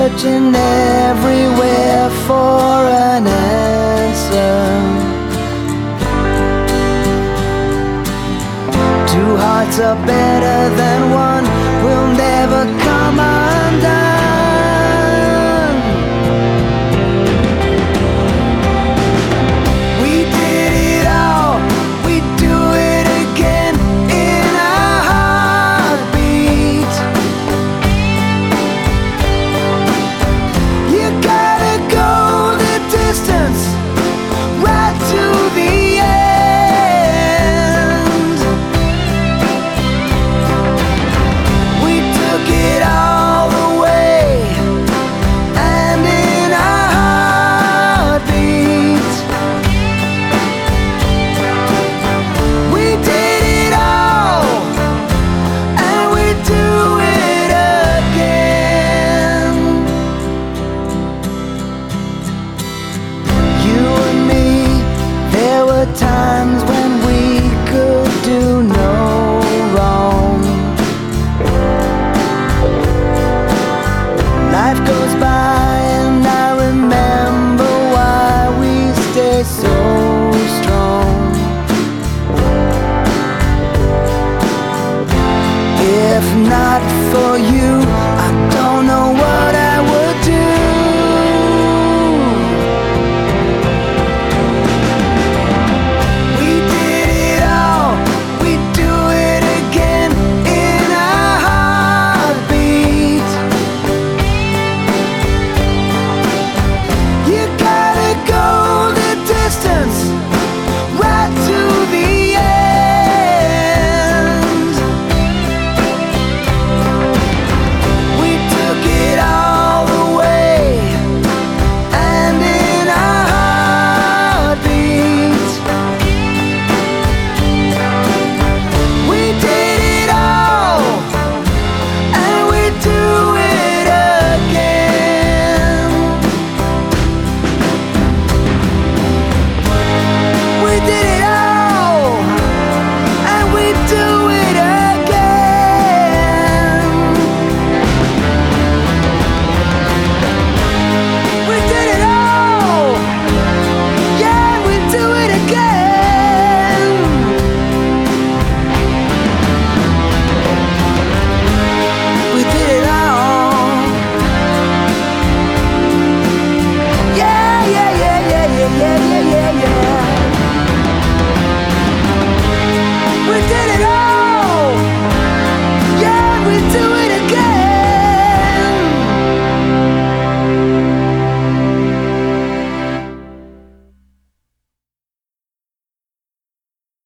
searching everywhere for an answer. Two hearts are better than one, will never come undone. We did it all, we do it again in a heartbeat. You gotta go the distance, right to the end. We took it all the way, and in a heartbeat. We did it all, and we do it again. You and me, there were times when we could do no wrong. Life goes by and I remember why we stay so strong. If not for you, I don't know what